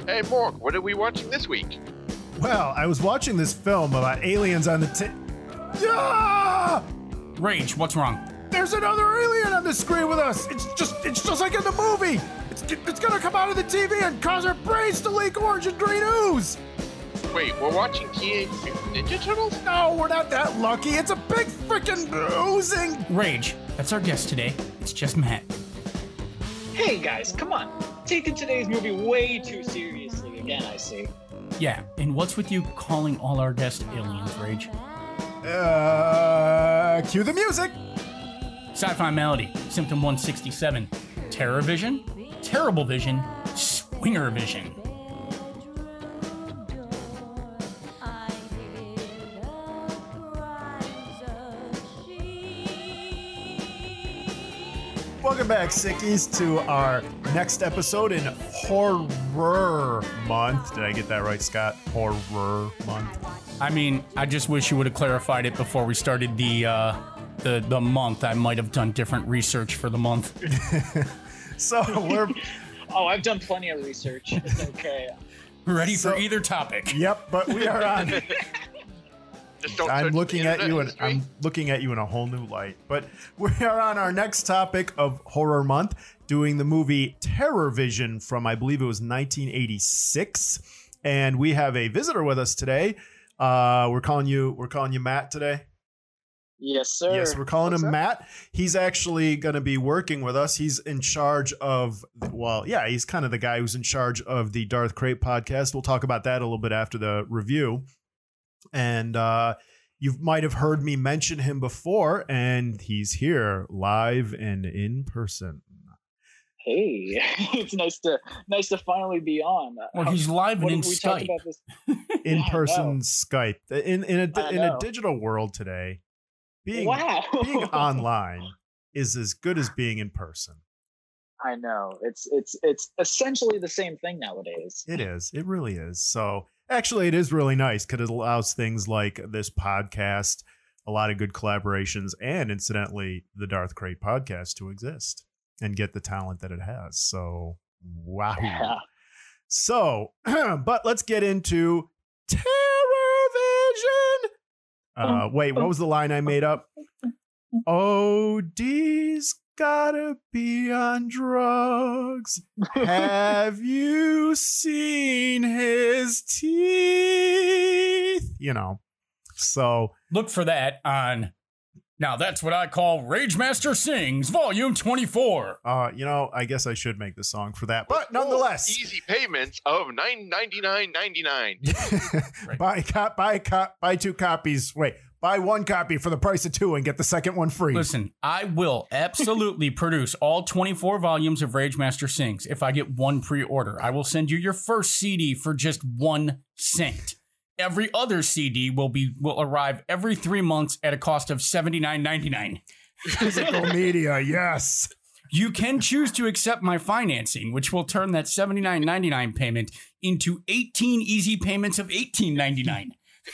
Hey, Morg, what are we watching this week? Well, I was watching this film about aliens on the Yeah! Rage, what's wrong? There's another alien on the screen with us. It's just like in the movie. It's gonna come out of the TV and cause our brains to leak orange and green ooze. Wait, we're watching Teenage Mutant Ninja Turtles? No, we're not that lucky. It's a big freaking oozing. Rage, that's our guest today. It's just Matt. Hey guys, come on. Taking today's movie way too seriously again, I see. Yeah, and what's with you calling all our guests aliens, Rage? Cue the music. Sci-Fi Malady, Symptom 167, Terror Vision, Terrible Vision, Swinger Vision. Welcome back, Sickies, to our next episode in Horror Month. Did I get that right, Scott? Horror Month. I mean, I just wish you would have clarified it before we started the month. I might have done different research for the month. So we're... Oh, I've done plenty of research. It's okay. Ready for either topic. Yep, but we are on... Just don't I'm search looking the at you, and internet I'm looking at you in a whole new light. But we are on our next topic of Horror Month, doing the movie Terror Vision from, I believe it was 1986, and we have a visitor with us today. We're calling you Matt today. Yes, sir. Yes, we're calling him Matt. He's actually going to be working with us. He's in charge of, he's kind of the guy who's in charge of the Darth Crate podcast. We'll talk about that a little bit after the review. And you might have heard me mention him before, and he's here live and in person. Hey, it's nice to finally be on. Well, he's live and in Skype. In person Skype. In a digital world today, being online is as good as being in person. I know. It's essentially the same thing nowadays. It is. It really is. So actually, it is really nice because it allows things like this podcast, a lot of good collaborations, and incidentally, the Darth Crate podcast to exist and get the talent that it has. So, wow. Yeah. So, but let's get into Terror Vision. Wait, what was the line I made up? OD's gotta be on drugs. Have you seen his teeth? So look for that on Now That's What I Call Rage Master Sings Volume 24. I guess I should make the song for that, but nonetheless, easy payments of $9.99.99. Buy two copies. Wait, buy one copy for the price of two and get the second one free. Listen, I will absolutely produce all 24 volumes of Rage Master Sings if I get one pre-order. I will send you your first CD for just 1 cent. Every other CD will arrive every 3 months at a cost of $79.99. Physical media, yes. You can choose to accept my financing, which will turn that $79.99 payment into 18 easy payments of $18.99.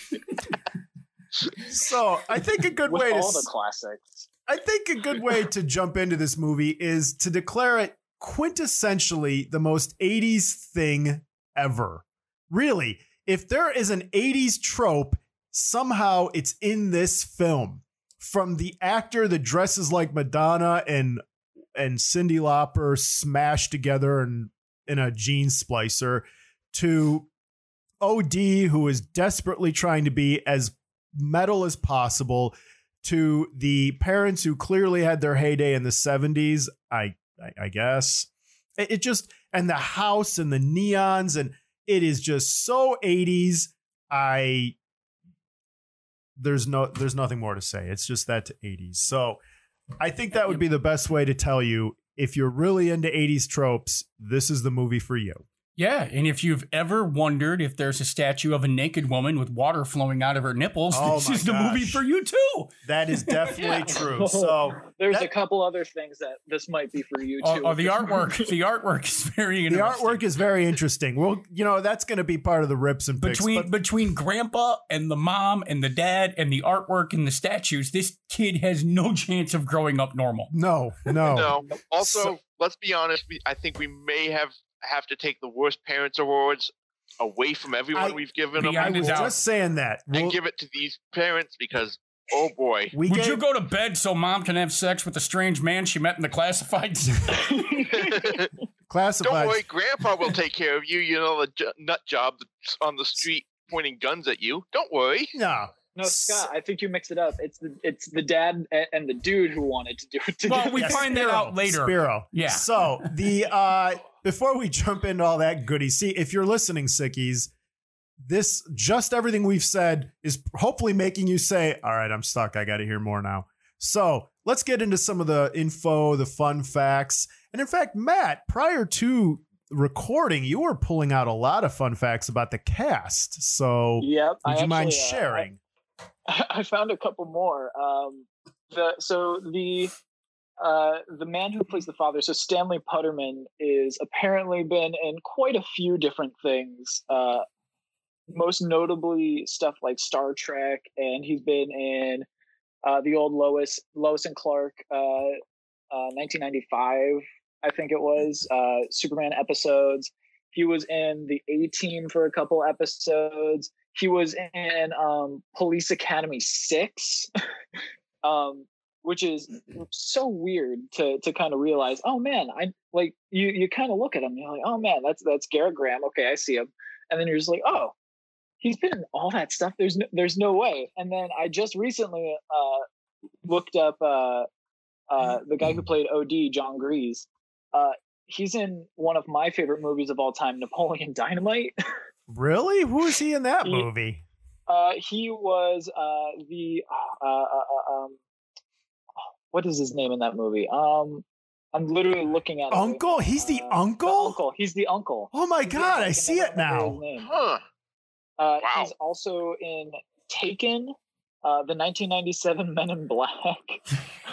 So I think a good way all the classics. I think a good way to jump into this movie is to declare it quintessentially the most 80s thing ever. Really, if there is an 80s trope, somehow it's in this film. From the actor that dresses like Madonna and Cyndi Lauper smashed together in a jeans splicer, to OD, who is desperately trying to be as metal as possible, to the parents who clearly had their heyday in the 70s, I guess. It just, and the house and the neons, and it is just so 80s. There's nothing more to say. It's just that to 80s. So I think that would be the best way to tell you, if you're really into 80s tropes, this is the movie for you. Yeah, and if you've ever wondered if there's a statue of a naked woman with water flowing out of her nipples, this is the movie for you too. That is definitely true. So there's a couple other things that this might be for you too. The artwork. The artwork is very interesting. The artwork is very interesting. Well, that's going to be part of the rips and picks. Between Grandpa and the mom and the dad and the artwork and the statues, this kid has no chance of growing up normal. No. Also, let's be honest. I think we may have have to take the worst parents awards away from everyone we've given them, I Beyond was doubt. just saying that. and give it to these parents because, oh boy. Would you go to bed so mom can have sex with a strange man she met in the classifieds? Classified. Don't worry, Grandpa will take care of you. You know, the nut job that's on the street pointing guns at you. Don't worry. No. No, Scott, I think you mixed it up. It's the dad and the dude who wanted to do it together. Well, we find that out later. Spiro. Yeah. So the before we jump into all that goody, see if you're listening, sickies, this just everything we've said is hopefully making you say, "All right, I'm stuck. I got to hear more now." So let's get into some of the info, the fun facts, and in fact, Matt, prior to recording, you were pulling out a lot of fun facts about the cast. So, yep, would you mind sharing? I found a couple more. The man who plays the father, so Stanley Putterman, is apparently been in quite a few different things. Most notably stuff like Star Trek, and he's been in the old Lois and Clark, 1995, I think it was, Superman episodes. He was in the A-Team for a couple episodes. He was in Police Academy 6, which is so weird to kind of realize, oh man, I like you kind of look at him, you're like, oh man, that's Garrett Graham. Okay, I see him. And then you're just like, oh, he's been in all that stuff. There's no way. And then I just recently looked up the guy who played OD, John Grease. He's in one of my favorite movies of all time, Napoleon Dynamite. Really? Who is he in that movie? He was what is his name in that movie? I'm literally looking at Uncle. It. He's the uncle. Uncle. He's the uncle. Oh my god! I see it now. Huh. Wow. He's also in Taken, the 1997 Men in Black.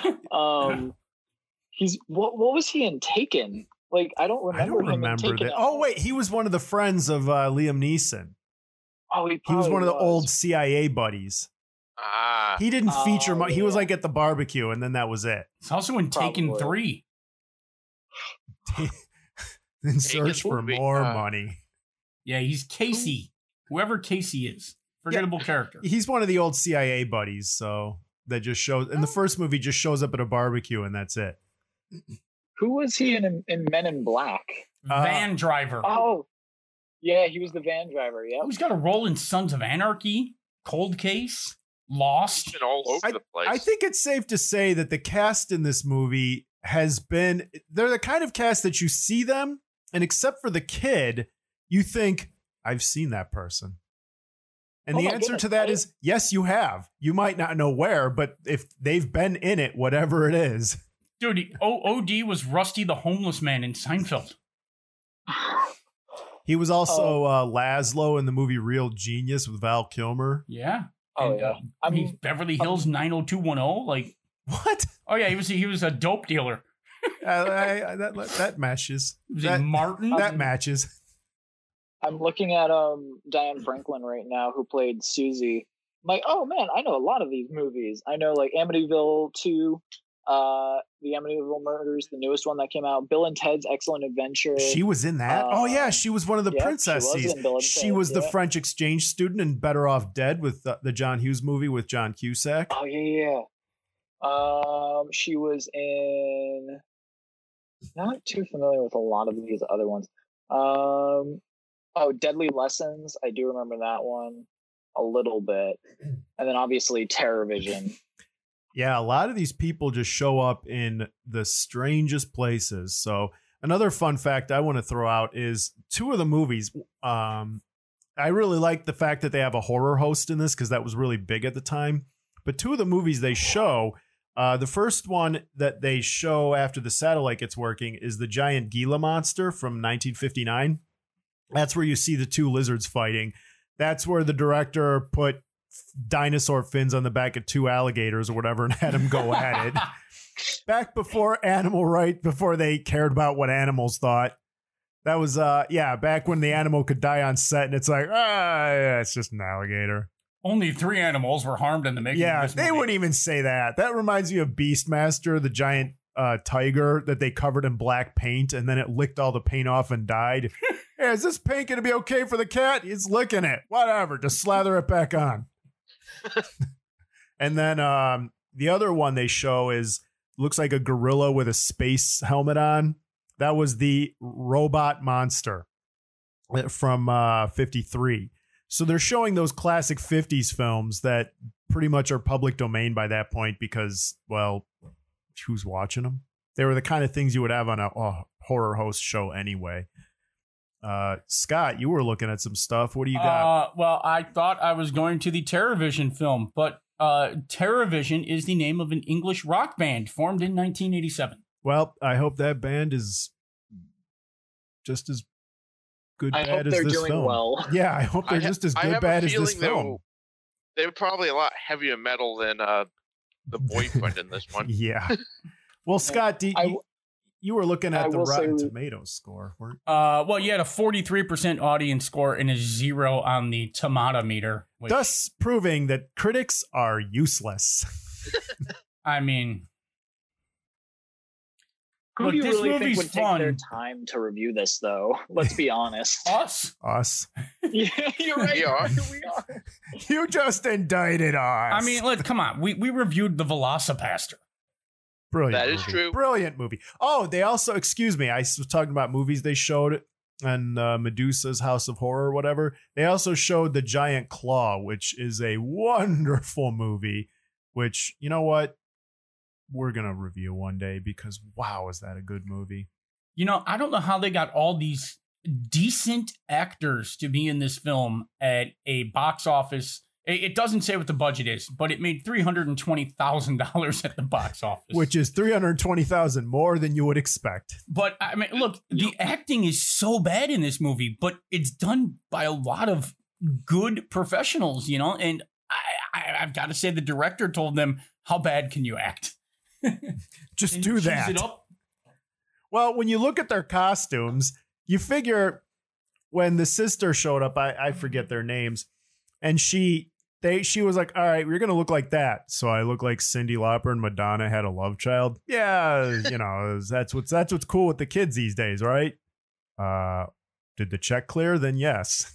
He's what was he in Taken? Like I don't remember that. Oh wait, he was one of the friends of Liam Neeson. Oh, he was one of the old CIA buddies. He didn't feature much. He was like at the barbecue, and then that was it. He's also in Taken 3. In search for more money. Yeah, he's Casey. Whoever Casey is. Forgettable character. He's one of the old CIA buddies, so that just shows in the first movie just shows up at a barbecue and that's it. Who was he in Men in Black? Van driver. Oh, yeah, he was the van driver. Yeah, he's got a role in Sons of Anarchy, Cold Case, Lost. He's been all over the place. I think it's safe to say that the cast in this movie they're the kind of cast that you see them, and except for the kid, you think, I've seen that person. And the answer to that is yes, you have. You might not know where, but if they've been in it, whatever it is. Dude, OD was Rusty the homeless man in Seinfeld. He was also Laszlo in the movie Real Genius with Val Kilmer. Yeah. Oh, yeah. He's Beverly Hills 90210. Like what? Oh yeah, he was a dope dealer. That matches. Martin? That matches. I'm looking at Diane Franklin right now, who played Susie. I'm like, oh man, I know a lot of these movies. I know like Amityville 2, the Amityville Murders, the newest one that came out, Bill and Ted's Excellent Adventure. She was in that? Oh yeah, she was one of the princesses. She was the French exchange student in Better Off Dead with the John Hughes movie with John Cusack. Oh yeah. She was in, not too familiar with a lot of these other ones. Deadly Lessons. I do remember that one a little bit. And then obviously Terror Vision. Yeah, a lot of these people just show up in the strangest places. So another fun fact I want to throw out is two of the movies. I really like the fact that they have a horror host in this because that was really big at the time. But two of the movies they show, the first one that they show after the satellite gets working is the giant Gila monster from 1959. That's where you see the two lizards fighting. That's where the director put dinosaur fins on the back of two alligators or whatever and had them go at it. Back before before they cared about what animals thought. That was, back when the animal could die on set and it's like, it's just an alligator. Only 3 animals were harmed in the making of this movie. They wouldn't even say that. That reminds me of Beastmaster, the giant tiger that they covered in black paint, and then it licked all the paint off and died. Hey, is this paint gonna be okay for the cat? He's licking it. Whatever, just slather it back on. And then the other one they show looks like a gorilla with a space helmet on. That was the robot monster from 53. So they're showing those classic 50s films that pretty much are public domain by that point because, well, who's watching them? They were the kind of things you would have on a horror host show anyway. Scott, you were looking at some stuff. What do you got? Well, I thought I was going to the TerrorVision film, but TerrorVision is the name of an English rock band formed in 1987. Well, I hope that band is just as good I bad hope as they're this doing film. well. Yeah, I hope they're just as good bad as this film. They were probably a lot heavier metal than the boyfriend in this one. Yeah. Well, Scott, you were looking at the Rotten Tomatoes score, weren't you? Well, you had a 43% audience score and a 0 on the tomato meter. Thus proving that critics are useless. I mean, who do you really think would fun. take their time to review this, though? Let's be honest. Us. Yeah, you're right. We are. We are. You just indicted us. I mean, come on. We reviewed the Velocipaster. Brilliant. That is movie. true. Brilliant movie. Oh, they also, excuse me, I was talking about movies they showed and Medusa's House of Horror or whatever. They also showed The Giant Claw, which is a wonderful movie, which, you know what? We're going to review one day because, wow, is that a good movie? You know, I don't know how they got all these decent actors to be in this film at a box office. It doesn't say what the budget is, but it made $320,000 at the box office. Which is $320,000 more than you would expect. But, I mean, look, the acting is so bad in this movie, but it's done by a lot of good professionals, you know? And I've got to say the director told them, how bad can you act? Just do that. It up. Well, when you look at their costumes, you figure when the sister showed up, I forget their names, and she was like, all right, we're going to look like that. So I look like Cyndi Lauper and Madonna had a love child. Yeah, you know, that's what's cool with the kids these days, right? Did the check clear? Then yes.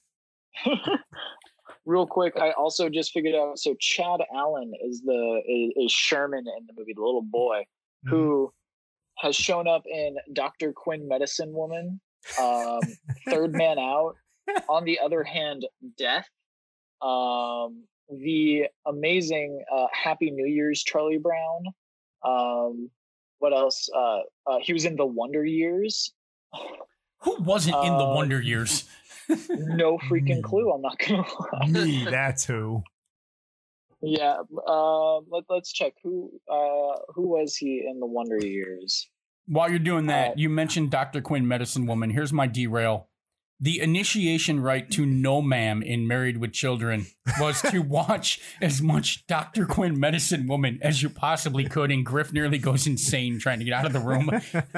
Real quick, I also just figured out. So Chad Allen is Sherman in the movie, the little boy who has shown up in Dr. Quinn, Medicine Woman, Third Man Out. On the other hand, Death, the amazing Happy New Year's, Charlie Brown. What else? He was in The Wonder Years. Who wasn't in The Wonder Years? No freaking clue. I'm not gonna lie. Me, that's who. Yeah. Let's check who was he in The Wonder Years. While you're doing that, you mentioned Dr. Quinn, Medicine Woman. Here's my derail. The initiation rite to No Ma'am in Married with Children was to watch as much Dr. Quinn, Medicine Woman as you possibly could, and Griff nearly goes insane trying to get out of the room.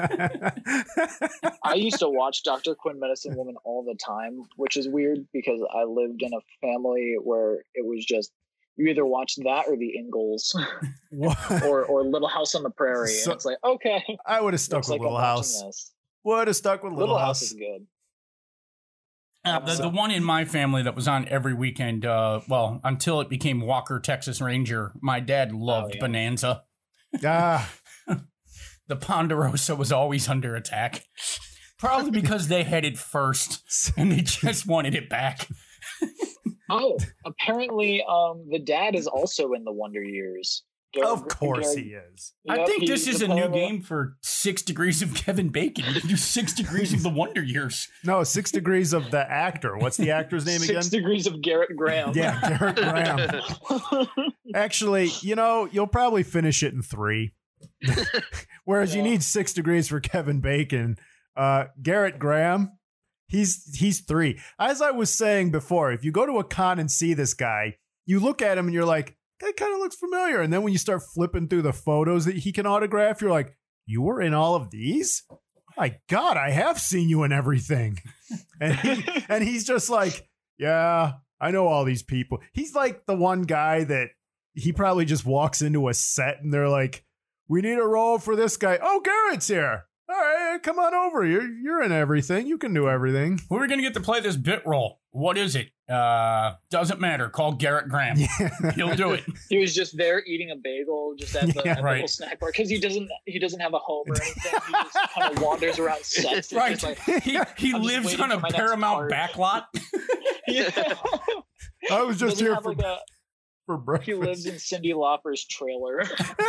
I used to watch Dr. Quinn, Medicine Woman all the time, which is weird because I lived in a family where it was just you either watch that or The Ingalls or Little House on the Prairie. So, and it's like, okay. I would have stuck with Little House. Would have stuck with Little House. Is good. The one in my family that was on every weekend, well, until it became Walker, Texas Ranger, my dad loved Bonanza. Ah. The Ponderosa was always under attack. Probably because they had it first and they just wanted it back. Oh, apparently the dad is also in The Wonder Years. Of course he is. Yep, I think this is a new game for 6 Degrees of Kevin Bacon. You can do 6 Degrees of the Wonder Years. No, 6 Degrees of the actor. What's the actor's name again? 6 Degrees of Garrett Graham. Yeah, Garrett Graham. Actually, you know, you'll probably finish it in 3. Whereas you need 6 degrees for Kevin Bacon. Garrett Graham, he's 3. As I was saying before, if you go to a con and see this guy, you look at him and you're like, that kind of looks familiar. And then when you start flipping through the photos that he can autograph, you're like, you were in all of these? My God, I have seen you in everything. And he's just like, yeah, I know all these people. He's like the one guy that he probably just walks into a set and they're like, We need a role for this guy. Oh, Garrett's here. All right, come on over. You're in everything. You can do everything. Who are we going to get to play this bit role? What is it? Doesn't matter. Call Garrett Graham. Yeah. He'll do it. He was just there eating a bagel, just at the, Yeah, at the right. little snack bar because he doesn't have a home or anything. He just kind of wanders around sets. Right. Just like, He I'm just lives waiting on a for my next Paramount part. backlot. yeah. I was just Doesn't here have, for, like, for breakfast. he lives in Cyndi Lauper's trailer.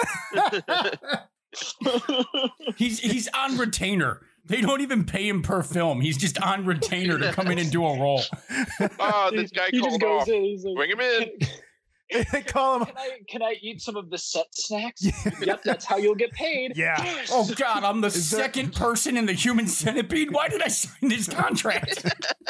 He's on retainer. They don't even pay him per film. He's just on retainer to come in and do a role. Oh, this guy he just called goes off. in. He's like, Bring him in. They call him. Can I eat some of the set snacks? Yep, that's how you'll get paid. Yeah. Yes. Oh God, I'm the Is that- second person in the Human Centipede. Why did I sign this contract?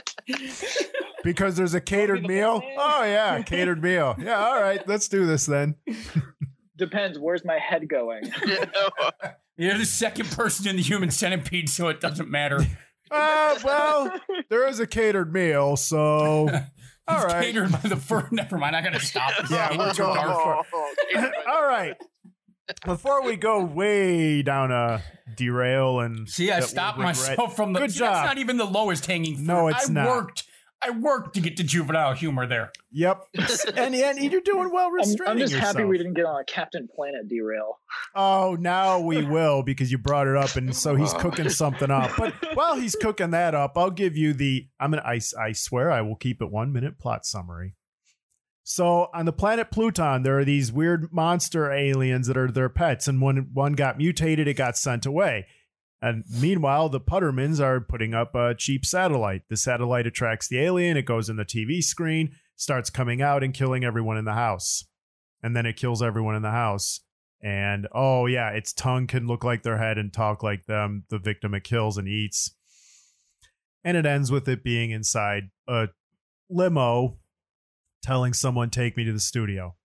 Because there's a catered the meal. man. Oh yeah, catered meal. Yeah, all right, let's do this then. Depends. Where's my head going? You're the second person in the Human Centipede, so it doesn't matter. Well, there is a catered meal, so He's all right. catered by the first. Never mind. I gotta stop. This Yeah, is we're too going- dark. All right. Before we go way down a derail and See, I that stopped we'll regret- myself from the. Good See, job. That's not even the lowest hanging fruit. No, it's not. I worked to get to juvenile humor there. Yep, and you're doing well restraining I'm just happy yourself. we didn't get on a Captain Planet derail. Oh, now we will because you brought it up, and so he's cooking something up. But while he's cooking that up, I'll give you the. I swear I will keep it 1 minute plot summary. So on the planet Pluton, there are these weird monster aliens that are their pets, and when one got mutated, it got sent away. And meanwhile, the Puttermans are putting up a cheap satellite. The satellite attracts the alien. It goes in the TV screen, starts coming out and killing everyone in the house. And then it kills everyone in the house. And, oh, yeah, its tongue can look like their head and talk like them. The victim it kills and eats. And it ends with it being inside a limo telling someone, take me to the studio.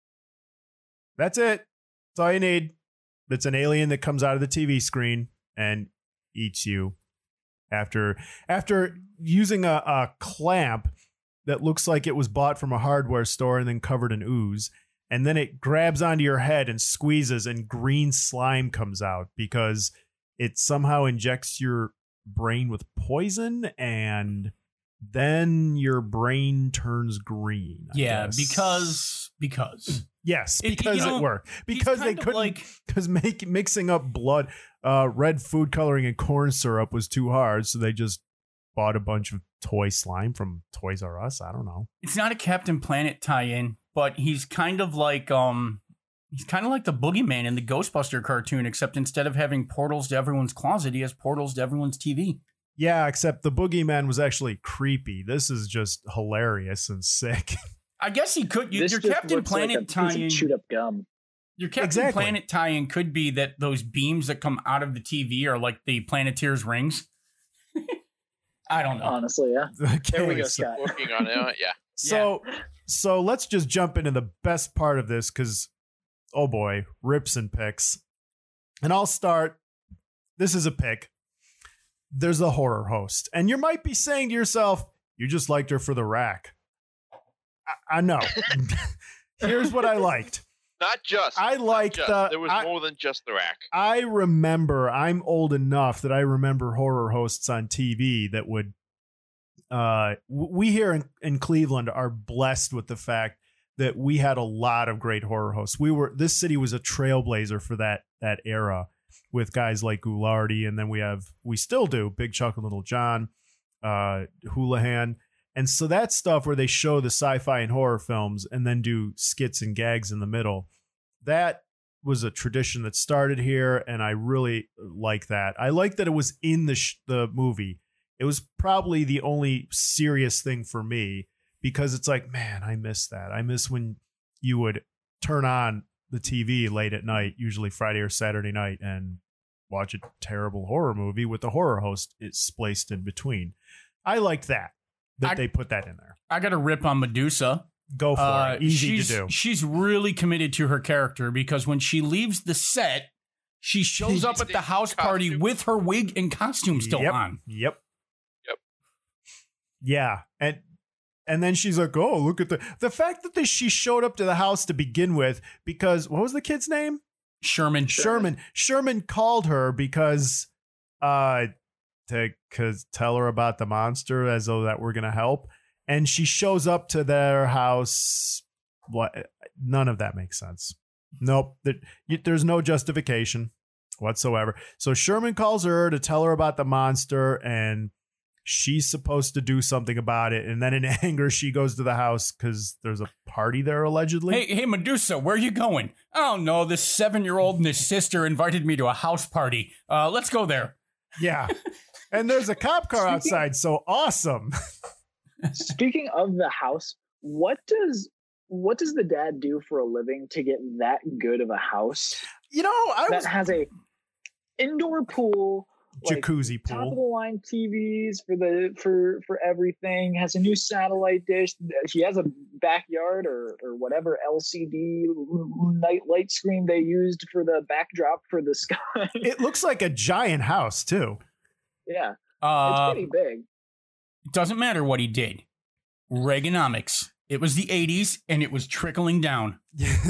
That's it. That's all you need. It's an alien that comes out of the TV screen and eats you after using a clamp that looks like it was bought from a hardware store and then covered in ooze, and then it grabs onto your head and squeezes and green slime comes out because it somehow injects your brain with poison and then your brain turns green. I guess. because Yes, It- because you know, it worked. he's Because they kind of couldn't, like- because mixing up blood, red food coloring and corn syrup was too hard, so they just bought a bunch of toy slime from Toys R Us. I don't know. it's not a Captain Planet tie-in, but he's kind of like the boogeyman in the Ghostbuster cartoon, except instead of having portals to everyone's closet, he has portals to everyone's TV. Yeah, except the boogeyman was actually creepy. This is just hilarious and sick. I guess he could. This Your just Captain looks like a Planet piece of tie-in. chewed up gum. Your Captain Exactly. Planet tie-in could be that those beams that come out of the TV are like the Planeteer's rings. I don't know. Honestly, yeah. There we Okay, go, so- Scott. Working on it. Yeah. So let's just jump into the best part of this because, oh boy, rips and picks. And I'll start. This is a pick. There's a horror host. And you might be saying to yourself, you just liked her for the rack. I know. Here's what I liked. Not just. I liked the. There was more than just the rack. I remember, I'm old enough that I remember horror hosts on TV that would, we here in Cleveland are blessed with the fact that we had a lot of great horror hosts. This city was a trailblazer for that era with guys like Ghoulardi. And then we still do Big Chuck and Little John, Houlihan. And so that stuff where they show the sci-fi and horror films and then do skits and gags in the middle, that was a tradition that started here, and I really like that. I like that it was in the movie. It was probably the only serious thing for me because it's like, man, I miss that. I miss when you would turn on the TV late at night, usually Friday or Saturday night, and watch a terrible horror movie with the horror host spliced in between. I liked that they put that in there. I got a rip on Medusa. Go for it. Easy to do. She's really committed to her character because when she leaves the set, she shows up at the house party with her wig and costume still on. Yep. Yeah. And then she's like, oh, look at the fact that she showed up to the house to begin with, because what was the kid's name? Sherman called her because to tell her about the monster, as though that we're gonna help. And she shows up to their house. What? None of that makes sense. Nope. There's no justification whatsoever. So Sherman calls her to tell her about the monster, and she's supposed to do something about it. And then in anger, she goes to the house because there's a party there, allegedly. Hey, Medusa, where are you going? I don't know. This 7-year-old and his sister invited me to a house party. Let's go there. Yeah. And there's a cop car outside. So awesome. Speaking of the house, what does the dad do for a living to get that good of a house? You know, that has a indoor pool, jacuzzi like, pool, top of the line TVs for everything. Has a new satellite dish. He has a backyard or whatever LCD night light screen they used for the backdrop for the sky. It looks like a giant house too. Yeah, it's pretty big. Doesn't matter what he did. Reaganomics. It was the 80s, and it was trickling down.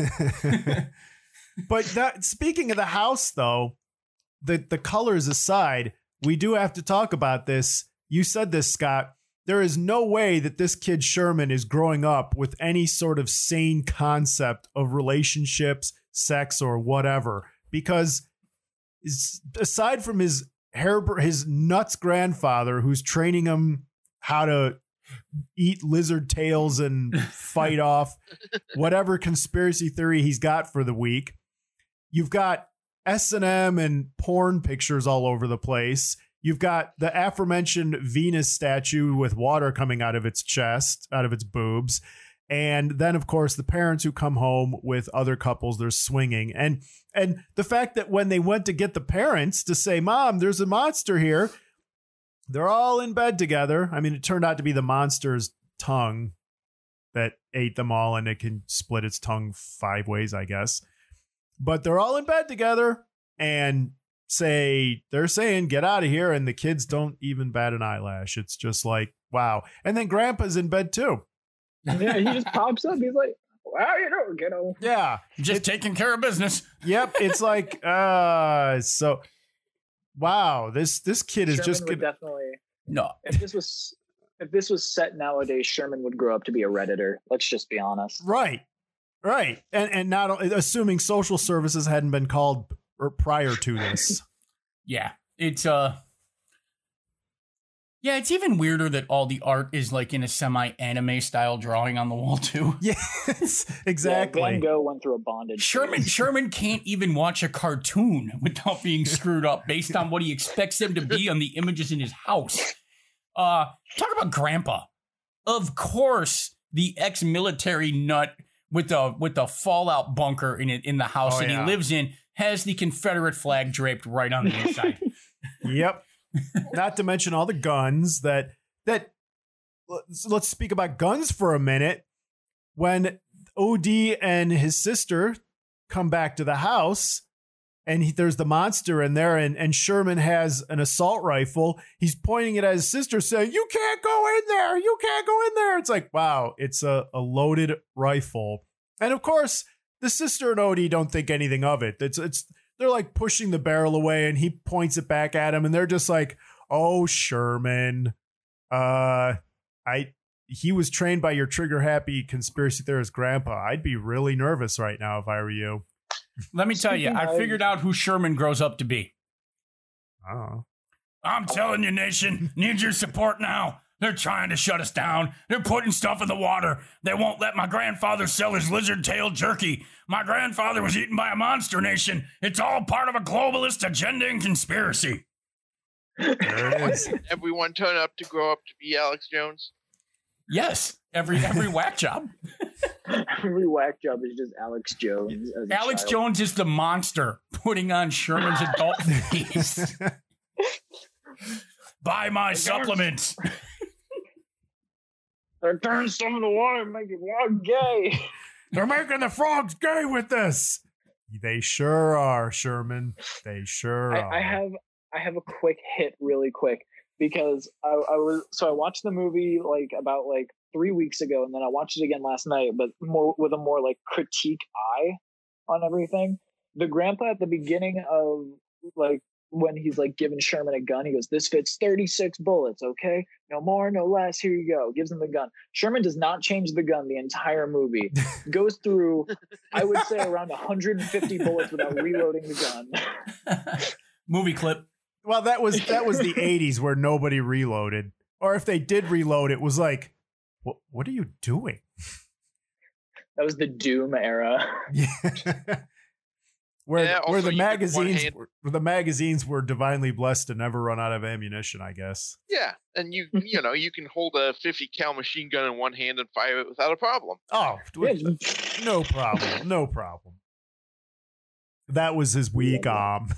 But speaking of the house, though, the colors aside, we do have to talk about this. You said this, Scott. There is no way that this kid Sherman is growing up with any sort of sane concept of relationships, sex, or whatever. Because aside from his nuts grandfather, who's training him how to eat lizard tails and fight off whatever conspiracy theory he's got for the week. You've got S&M and porn pictures all over the place. You've got the aforementioned Venus statue with water coming out of its chest, out of its boobs. And then, of course, the parents who come home with other couples, they're swinging. And the fact that when they went to get the parents to say, Mom, there's a monster here, they're all in bed together. I mean, it turned out to be the monster's tongue that ate them all, and it can split its tongue 5 ways, I guess. But they're all in bed together and they're saying, get out of here. And the kids don't even bat an eyelash. It's just like, wow. And then Grandpa's in bed too. Yeah, he just pops up. He's like, well, you know, kiddo. Yeah. Just taking care of business. Yep. It's like, so... Wow, this kid is just definitely no. If this was set nowadays, Sherman would grow up to be a Redditor. Let's just be honest. Right, and not assuming social services hadn't been called prior to this. Yeah, it's it's even weirder that all the art is like in a semi-anime style drawing on the wall too. Yes, exactly. Yeah, Van Gogh went through a bondage. Sherman can't even watch a cartoon without being screwed up based on what he expects him to be on the images in his house. Talk about Grandpa. Of course, the ex-military nut with the fallout bunker in the house that he lives in has the Confederate flag draped right on the inside. Yep. Not to mention all the guns that let's speak about guns for a minute. When OD and his sister come back to the house and there's the monster in there and Sherman has an assault rifle, he's pointing it at his sister saying, you can't go in there. You can't go in there. It's like, wow, it's a loaded rifle. And of course, the sister and OD don't think anything of it. They're like pushing the barrel away and he points it back at him and they're just like, oh, Sherman, he was trained by your trigger happy conspiracy theorist grandpa. I'd be really nervous right now if I were you. Let me tell you, I figured out who Sherman grows up to be. Oh. I'm telling you, nation, need your support now. They're trying to shut us down. They're putting stuff in the water. They won't let my grandfather sell his lizard tail jerky. My grandfather was eaten by a monster nation. It's all part of a globalist agenda and conspiracy. There it is. Everyone turn up to grow up to be Alex Jones. Yes, every whack job. Every whack job is just Alex Jones. Alex Jones is the monster putting on Sherman's adult face. Buy my supplements. They're turning some of the water and making frog gay. They're making the frogs gay with this. They sure are, Sherman. They sure are. I have a quick hit really quick because I watched the movie about 3 weeks ago and then I watched it again last night, but with a more critique eye on everything. the grandpa at the beginning of like when he's like giving Sherman a gun, he goes, "This fits 36 bullets, okay? No more, no less. Here you go." Gives him the gun. Sherman does not change the gun the entire movie. Goes through, I would say, around 150 bullets without reloading the gun. Movie clip. Well, that was the 80s where nobody reloaded. Or if they did reload, it was like, what are you doing? That was the Doom era. Yeah. Where the magazines were divinely blessed to never run out of ammunition, I guess. Yeah, and you can hold a 50 cal machine gun in one hand and fire it without a problem. Oh, no problem, no problem. That was his weak arm.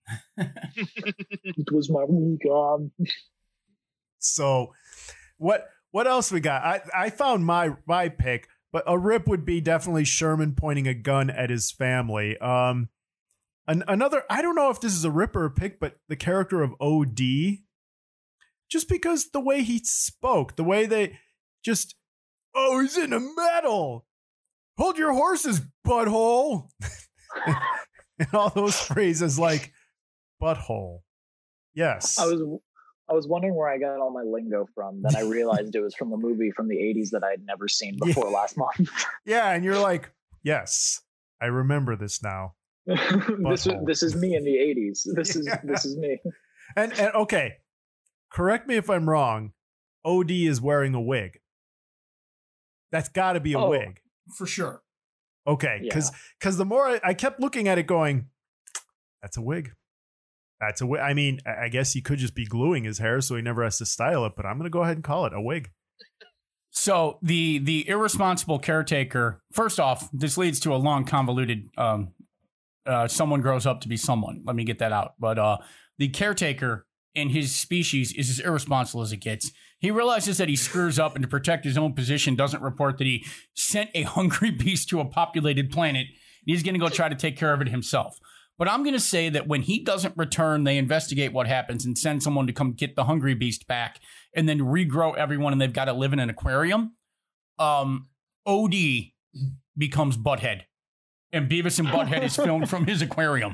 It was my weak arm. So, what else we got? I found my pick, but a rip would be definitely Sherman pointing a gun at his family. Another, I don't know if this is a rip or a pick, but the character of O.D., just because the way he spoke, the way they just, "Oh, he's in a metal. Hold your horses, butthole." And all those phrases like butthole. Yes. I was wondering where I got all my lingo from. Then I realized it was from a movie from the 80s that I had never seen before last month. Yeah, and you're like, yes, I remember this now. This is me in the 80s. This is me. And okay, correct me if I'm wrong. OD is wearing a wig. That's got to be a wig For sure. Okay, because the more I kept looking at it, going, that's a wig. That's a wig. I mean, I guess he could just be gluing his hair so he never has to style it, but I'm going to go ahead and call it a wig. So the irresponsible caretaker. First off, this leads to a long, convoluted. Someone grows up to be someone. Let me get that out. But the caretaker in his species is as irresponsible as it gets. He realizes that he screws up, and to protect his own position, doesn't report that he sent a hungry beast to a populated planet. He's going to go try to take care of it himself. But I'm going to say that when he doesn't return, they investigate what happens and send someone to come get the hungry beast back and then regrow everyone, and they've got to live in an aquarium. OD becomes Butthead, and Beavis and Butthead is filmed from his aquarium.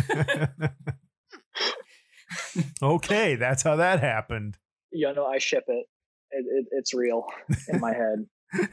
Okay, that's how that happened. Yeah, no, I ship it. It's real in my head.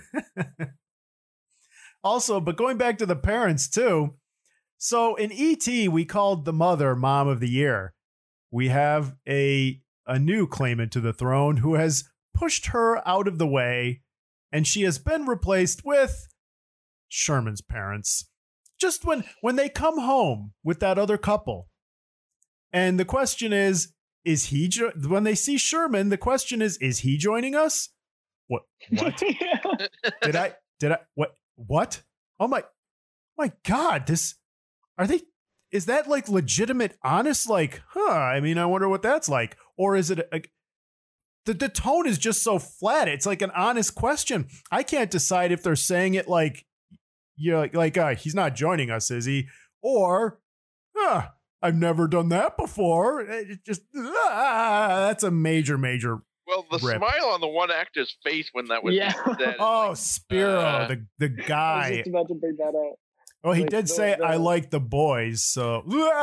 Also, but going back to the parents too. So in E.T., we called the mother Mom of the Year. We have a new claimant to the throne who has pushed her out of the way, and she has been replaced with Sherman's parents. Just when they come home with that other couple. And the question is he when they see Sherman, the question is he joining us? What? Did I what? Oh my God, is that like legitimate, honest, like, I mean, I wonder what that's like. Or is it the tone is just so flat. It's like an honest question. I can't decide if they're saying it like, he's not joining us, is he? Or, I've never done that before. It just, that's a major. Well, the rip. smile on the one actor's face when that was said. Oh, Spiro, the guy. I was just about to bring that up. Well, he did say, "I like the boys," so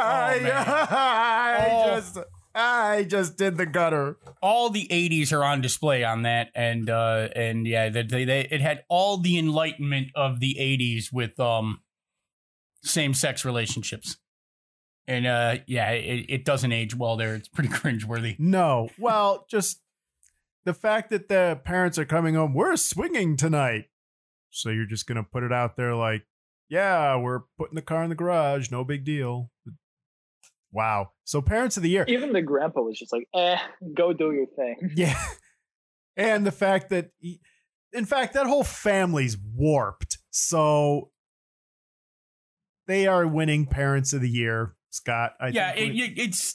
I just did the gutter. All the 80s are on display on that, and yeah, it had all the enlightenment of the 80s with same-sex relationships. And it doesn't age well there. It's pretty cringeworthy. No, well, just the fact that the parents are coming home, we're swinging tonight. So you're just going to put it out there like, yeah, we're putting the car in the garage. No big deal. Wow. So Parents of the Year. Even the grandpa was just like, go do your thing. Yeah. And the fact that, in fact, that whole family's warped. So they are winning Parents of the Year, Scott. It's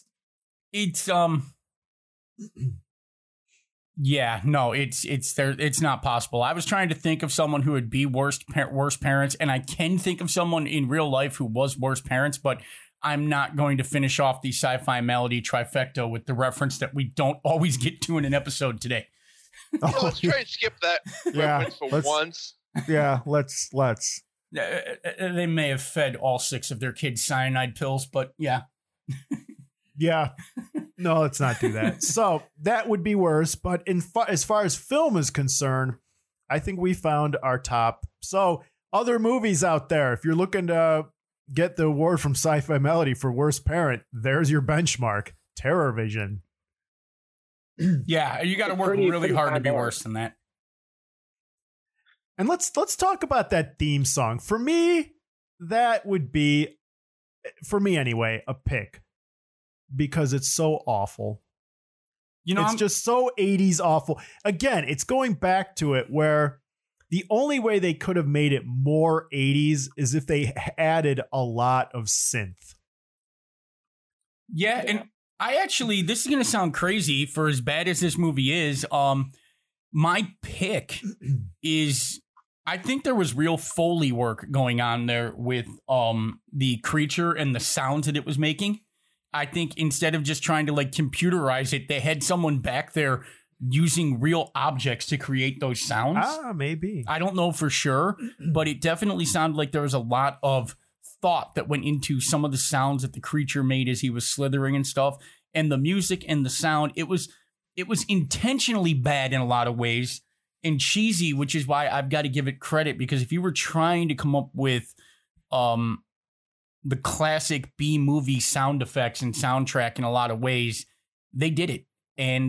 yeah, no, it's there. It's not possible. I was trying to think of someone who would be worst parents, and I can think of someone in real life who was worst parents, but I'm not going to finish off the sci-fi malady trifecta with the reference that we don't always get to in an episode today. Let's try and skip that reference for once. Yeah, let's. They may have fed all 6 of their kids cyanide pills, but yeah. Yeah. No, let's not do that. So that would be worse. But as far as film is concerned, I think we found our top. So other movies out there, if you're looking to get the award from Sci-Fi Melody for worst parent, there's your benchmark. Terror Vision. Yeah, you got to work really hard to be worse than that. And let's talk about that theme song. For me, that would be, for me anyway, a pick because it's so awful. It's just so 80s awful. Again, it's going back to it where the only way they could have made it more 80s is if they added a lot of synth. Yeah, and I actually, this is going to sound crazy for as bad as this movie is. My pick is, I think there was real Foley work going on there with the creature and the sounds that it was making. I think instead of just trying to like computerize it, they had someone back there using real objects to create those sounds. Maybe. I don't know for sure, but it definitely sounded like there was a lot of thought that went into some of the sounds that the creature made as he was slithering and stuff. And the music and the sound, it was intentionally bad in a lot of ways and cheesy, which is why I've got to give it credit, because if you were trying to come up with the classic B-movie sound effects and soundtrack in a lot of ways, they did it. And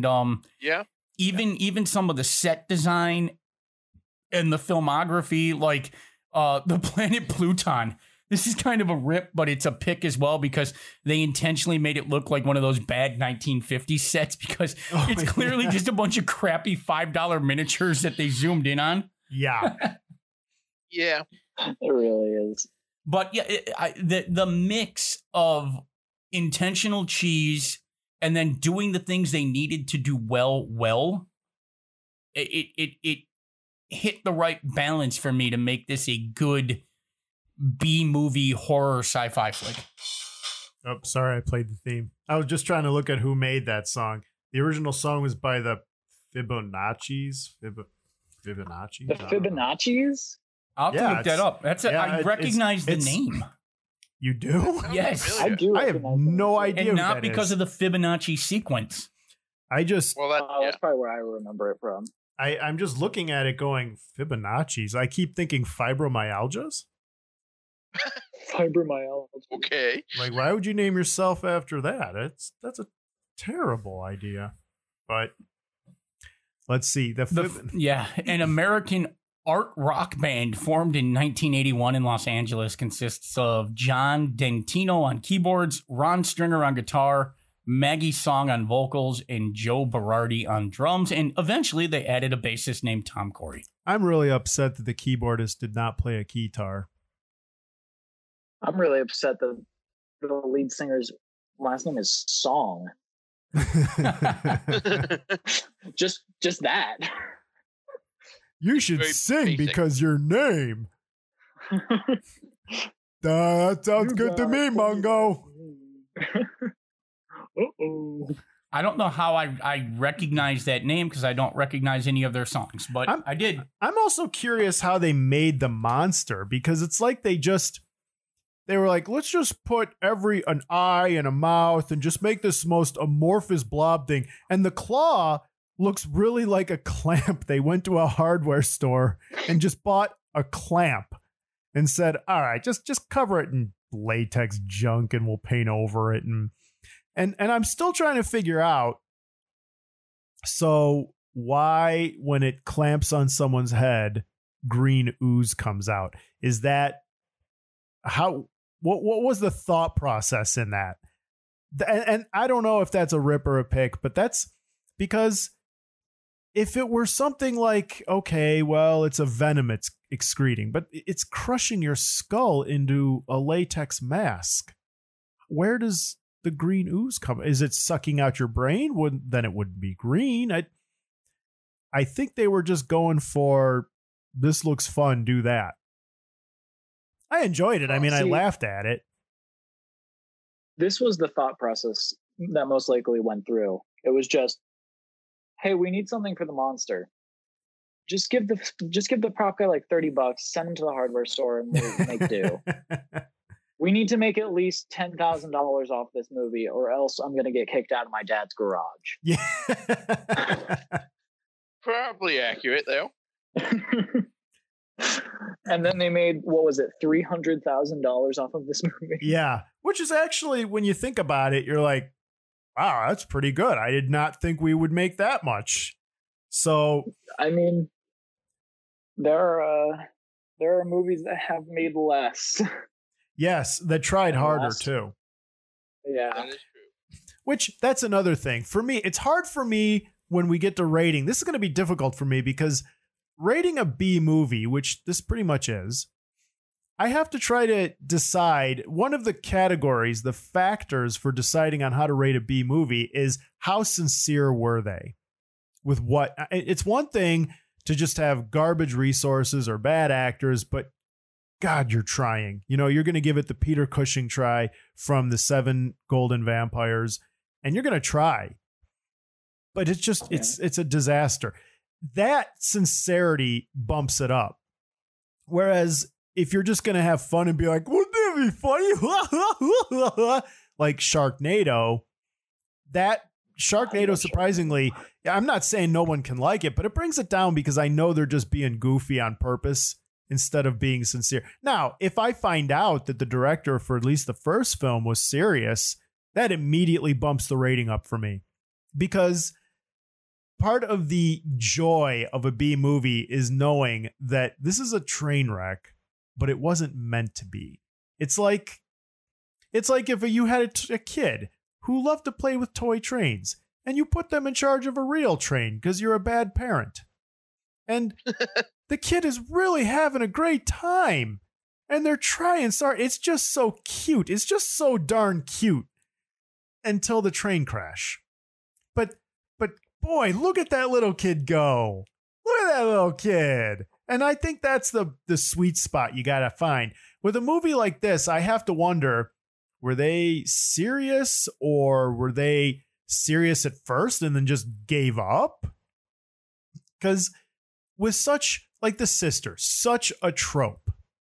even some of the set design and the filmography, like the planet Pluton. This is kind of a rip, but it's a pick as well because they intentionally made it look like one of those bad 1950s sets because it's clearly just a bunch of crappy $5 miniatures that they zoomed in on. Yeah. Yeah. It really is. But yeah, the mix of intentional cheese and then doing the things they needed to do well, it hit the right balance for me to make this a good B-movie horror sci-fi flick. Oh, sorry, I played the theme. I was just trying to look at who made that song. The original song was by the Fibonacci's. Fibonacci? The Fibonacci's? I'll have to look that up. I recognize the name. You do? Yes. I do. I have no idea. And not because of the Fibonacci sequence. That's probably where I remember it from. I'm just looking at it going, Fibonacci's. I keep thinking fibromyalgias. Fibromyalgia. Okay. Like, why would you name yourself after that? That's a terrible idea. But let's see. An American art rock band formed in 1981 in Los Angeles consists of John Dentino on keyboards, Ron Stringer on guitar, Maggie Song on vocals, and Joe Berardi on drums. And eventually they added a bassist named Tom Corey. I'm really upset that the keyboardist did not play a keytar. I'm really upset that the lead singer's last name is Song. just that. You should sing because your name. That sounds good to me, Mungo. Uh-oh. I don't know how I recognize that name because I don't recognize any of their songs, but I did. I'm also curious how they made the monster because it's like they were like, let's just put an eye and a mouth and just make this most amorphous blob thing. And the claw looks really like a clamp. They went to a hardware store and just bought a clamp and said, all right, just cover it in latex junk and we'll paint over it. And I'm still trying to figure out, so why, when it clamps on someone's head, green ooze comes out? Is that what was the thought process in that? And I don't know if that's a rip or a pick, but that's because if it were something like, okay, well, it's a venom it's excreting, but it's crushing your skull into a latex mask. Where does the green ooze come? Is it sucking out your brain? Then it wouldn't be green. I think they were just going for, this looks fun, do that. I enjoyed it. I mean, I laughed at it. This was the thought process that most likely went through. It was just, hey, we need something for the monster. just give the prop guy like $30, send him to the hardware store, and we'll make do. We need to make at least $10,000 off this movie, or else I'm going to get kicked out of my dad's garage. Yeah. Probably accurate, though. And then they made, what was it, $300,000 off of this movie? Yeah, which is actually, when you think about it, you're like, wow, that's pretty good. I did not think we would make that much. So, I mean, there are movies that have made less. Yes, that tried harder less. too. Yeah. That is true. Which, that's another thing. For me, it's hard for me when we get to rating. This is going to be difficult for me because rating a B movie, which this pretty much is, I have to try to decide one of the categories, the factors for deciding on how to rate a B movie is how sincere were they with what? It's one thing to just have garbage resources or bad actors, but God, you're trying. You know, you're going to give it the Peter Cushing try from the 7 Golden Vampires, and you're going to try. But it's just, it's a disaster. That sincerity bumps it up. Whereas if you're just going to have fun and be like, wouldn't that be funny? Like Sharknado, that Sharknado, surprisingly, I'm not saying no one can like it, but it brings it down because I know they're just being goofy on purpose instead of being sincere. Now, if I find out that the director for at least the first film was serious, that immediately bumps the rating up for me. Because part of the joy of a B movie is knowing that this is a train wreck, but it wasn't meant to be. It's like if you had a kid who loved to play with toy trains and you put them in charge of a real train because you're a bad parent. And the kid is really having a great time and they're trying. Sorry, it's just so cute. It's just so darn cute until the train crash. But boy, look at that little kid go. Look at that little kid. And I think that's the sweet spot you got to find. With a movie like this, I have to wonder, were they serious or were they serious at first and then just gave up? Because with such, like The Sister, such a trope,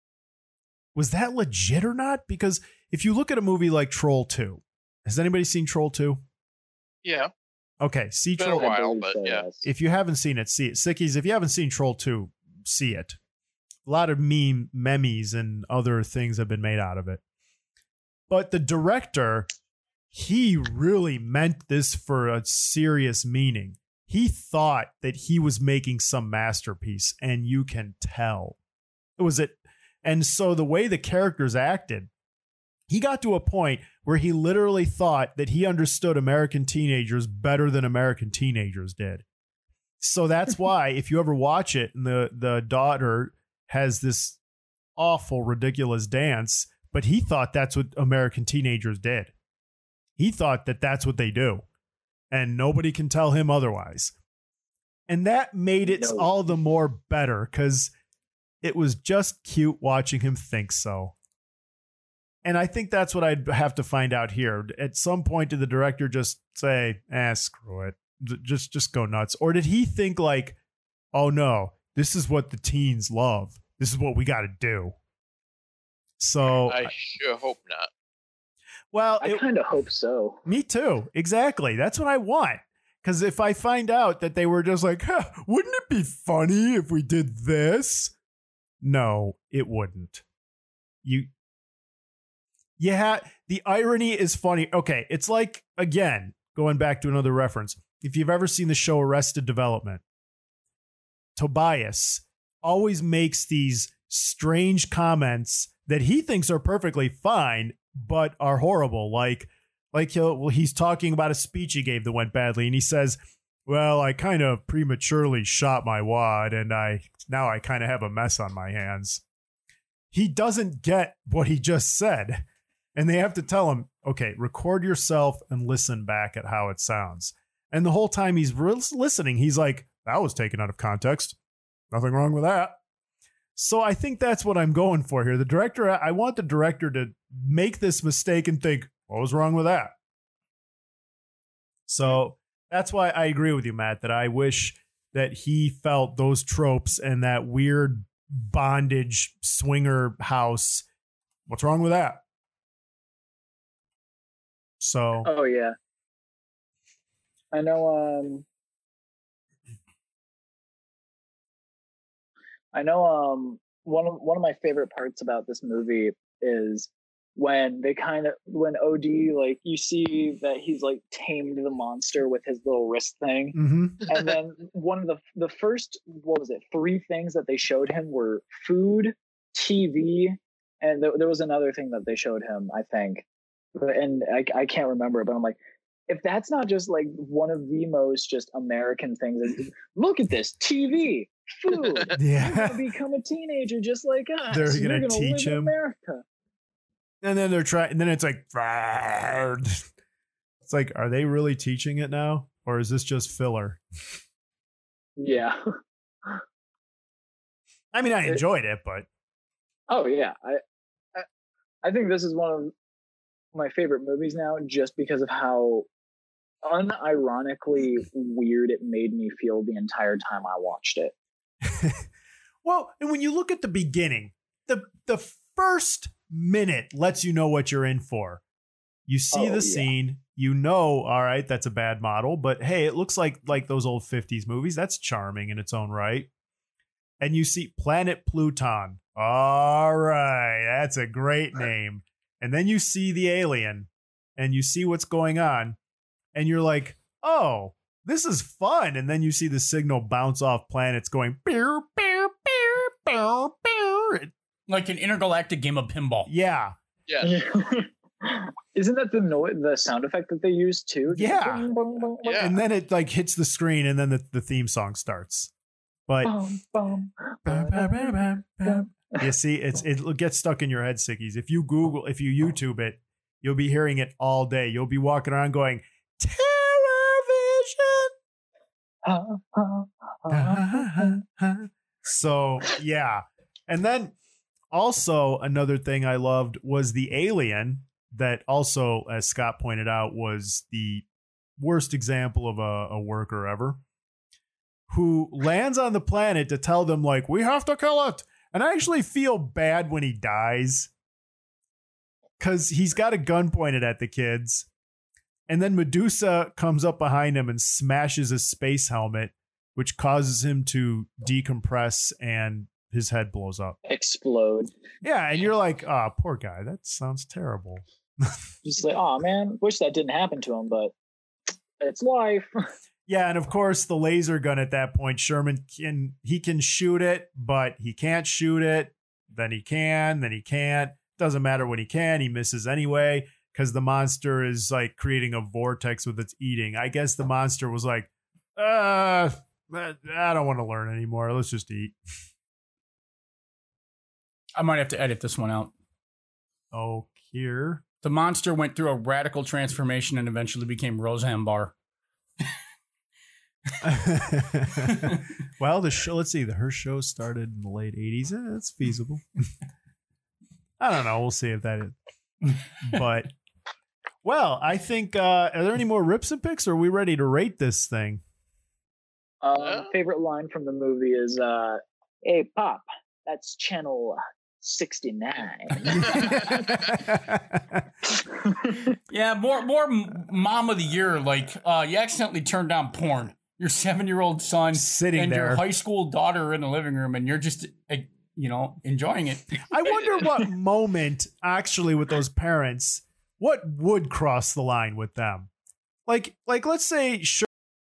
was that legit or not? Because if you look at a movie like Troll 2, has anybody seen Troll 2? Yeah. Okay, see It's been Troll. a while, but yeah. If you haven't seen it, see it. Sickies, if you haven't seen Troll 2, see it. A lot of memes and other things have been made out of it. But the director, he really meant this for a serious meaning. He thought that he was making some masterpiece, and you can tell. It was it. And so the way the characters acted, he got to a point where he literally thought that he understood American teenagers better than American teenagers did. So that's why if you ever watch it and the daughter has this awful, ridiculous dance, but he thought that's what American teenagers did. He thought that that's what they do. And nobody can tell him otherwise. And that made it all the more better because it was just cute watching him think so. And I think that's what I'd have to find out here. At some point, did the director just say, screw it, just go nuts? Or did he think like, oh no, this is what the teens love. This is what we got to do. So I sure hope not. Well, I kind of hope so. Me too. Exactly. That's what I want. Because if I find out that they were just like, wouldn't it be funny if we did this? No, it wouldn't. The irony is funny. Okay, it's like, again, going back to another reference. If you've ever seen the show Arrested Development, Tobias always makes these strange comments that he thinks are perfectly fine, but are horrible. Like he's talking about a speech he gave that went badly, and he says, well, I kind of prematurely shot my wad, and now I kind of have a mess on my hands. He doesn't get what he just said. And they have to tell him, okay, record yourself and listen back at how it sounds. And the whole time he's listening, he's like, that was taken out of context. Nothing wrong with that. So I think that's what I'm going for here. The director, I want the director to make this mistake and think, what was wrong with that? So that's why I agree with you, Matt, that I wish that he felt those tropes and that weird bondage swinger house. What's wrong with that? So. Oh yeah. I know. One of my favorite parts about this movie is when OD, like, you see that he's like tamed the monster with his little wrist thing. Mm-hmm. And then one of the first, what was it, 3 things that they showed him were food, TV, and there was another thing that they showed him, I think. And I can't remember, but I'm like, if that's not just like one of the most just American things, look at this TV, food. Yeah. You're gonna become a teenager just like us. They're gonna You're teach live in him. America. And then they're trying, and then it's like, it's like, are they really teaching it now? Or is this just filler? Yeah. I mean, I enjoyed it, but. Oh yeah. I think this is one of my favorite movies now, just because of how unironically weird it made me feel the entire time I watched it. Well, and when you look at the beginning, the first minute lets you know what you're in for. You see the scene, you know, all right, that's a bad model, but hey, it looks like those old 50s movies. That's charming in its own right. And you see Planet Pluton. All right, that's a great name. And then you see the alien and you see what's going on and you're like, oh, this is fun. And then you see the signal bounce off planets going, beer, beer, beer, beer, beer. Like an intergalactic game of pinball. Yeah. Yeah. Isn't that the sound effect that they use too? Yeah. Bum, bum, bum, Yeah. And then it like hits the screen and then the theme song starts. But bum, bum. you see, it gets stuck in your head, Sickies. If you YouTube it, you'll be hearing it all day. You'll be walking around going, Terrorvision. So, yeah. And then also another thing I loved was the alien that also, as Scott pointed out, was the worst example of a worker ever, who lands on the planet to tell them, like, we have to kill it. And I actually feel bad when he dies because he's got a gun pointed at the kids. And then Medusa comes up behind him and smashes his space helmet, which causes him to decompress and his head blows up. Explode. Yeah, and you're like, oh, poor guy. That sounds terrible. Just like, oh man, wish that didn't happen to him, but it's life. Yeah, and of course the laser gun at that point, Sherman can shoot it, but he can't shoot it. Then he can, then he can't. Doesn't matter when he can, he misses anyway, because the monster is like creating a vortex with its eating. I guess the monster was like, I don't want to learn anymore. Let's just eat. I might have to edit this one out. Oh, here. The monster went through a radical transformation and eventually became Roseanne Barr. Well, the show, let's see, her show started in the late 80s. That's feasible. I don't know. We'll see if that is. But, well, I think, are there any more rips and picks, or are we ready to rate this thing? Favorite line from the movie is, hey, Pop, that's channel 69. Yeah, more mom of the year. Like, you accidentally turned down porn. Your 7-year-old son Sitting and there. your high school daughter in the living room, and you're just, enjoying it. I wonder what moment, actually, with those parents, what would cross the line with them? Like let's say, sure,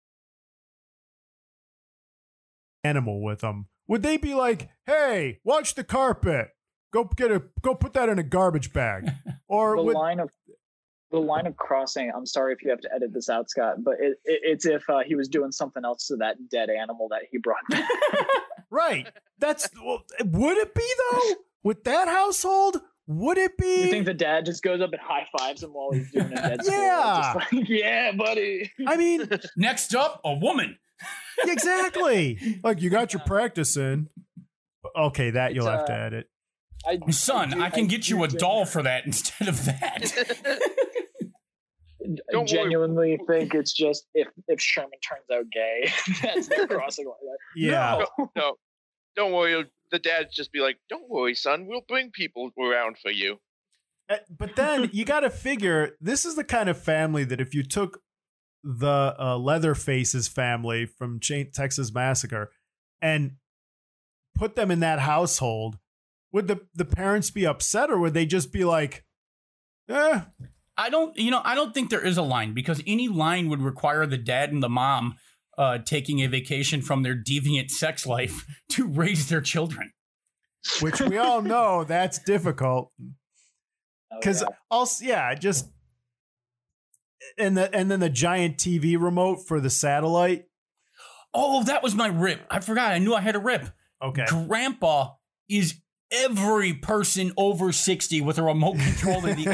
animal with them. Would they be like, hey, watch the carpet. Go put that in a garbage bag. Or the line of crossing, I'm sorry if you have to edit this out, Scott, but it's if he was doing something else to that dead animal that he brought back. right. Would it be though? With that household? Would it be? You think the dad just goes up and high fives him while he's doing a dead Yeah. squirrel? Just like, yeah, buddy. I mean, Next up, a woman. exactly. Like, you got your practice in. Okay, that you'll have to edit. Son, I can get you a doll for that instead of that. Don't genuinely think it's just if Sherman turns out gay, that's their crossing line. Yeah. No, don't worry. The dad just be like, "Don't worry, son. We'll bring people around for you." But then you got to figure this is the kind of family that if you took the Leatherface's family from Texas Massacre and put them in that household, would the parents be upset or would they just be like, eh? I don't think there is a line, because any line would require the dad and the mom taking a vacation from their deviant sex life to raise their children. Which we all know that's difficult. Because just and then the giant TV remote for the satellite. Oh, that was my rip. I forgot. I knew I had a rip. Okay. Grandpa is every person over 60 with a remote control in the